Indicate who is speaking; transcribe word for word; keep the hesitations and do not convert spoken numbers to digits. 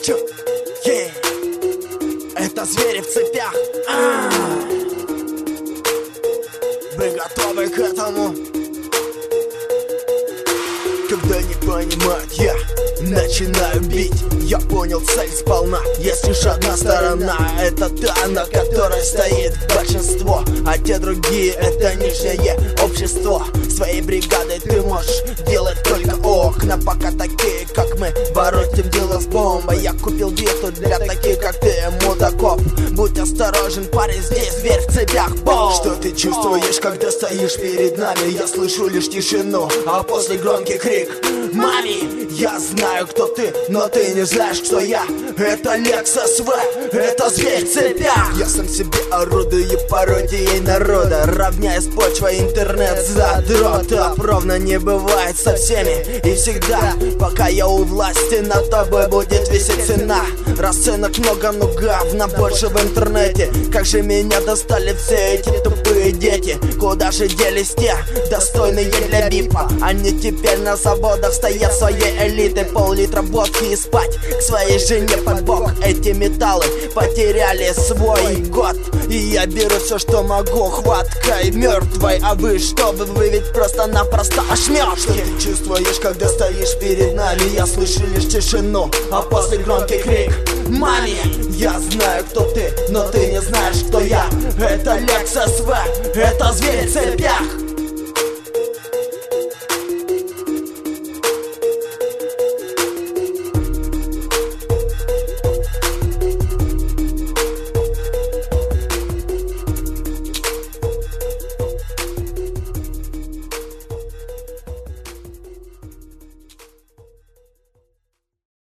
Speaker 1: Чё? Yeah. Это звери в цепях. А-а-а. Вы готовы к этому? Когда не понимают, я начинаю бить. Я понял цель сполна. Есть лишь одна сторона, это та, на которой стоит большинство. А те другие, это нижнее общество. Своей бригадой ты можешь делать только окна. Пока такие, как мы, воротим дело с бомбой. Я купил биту для таких, как ты, мудаков. Будь осторожен, парень, здесь зверь в цепях. Бом! Что ты чувствуешь, когда стоишь перед нами? Я слышу лишь тишину, а после громкий крик: мами, я знаю, кто ты, но ты не знаешь, кто я. Это Lexus V, это зверь в цепях. Я сам себе орудую пародией народа, равняясь почвой интернет задротов. Ровно не бывает со всеми и всегда. Пока я у власти, над тобой будет висеть цена. Расценок много, но говна больше в интернете. Как же меня достали все эти тупые дети. Куда же делись те, достойные для бипа? Они теперь на заводах стоят своей элитой. Пол-литра водки и спать к своей жене под бок. Эти металлы потеряли свой год, и я беру все, что могу, хваткой мертвой. А вы что, вы ведь просто-напросто ошметки. Что ты чувствуешь, когда стоишь перед нами? Я слышу лишь тишину, а после громкий крик: мами, я знаю, кто ты, но ты не знаешь, кто я. Это Lexus V, это зверь в цепях.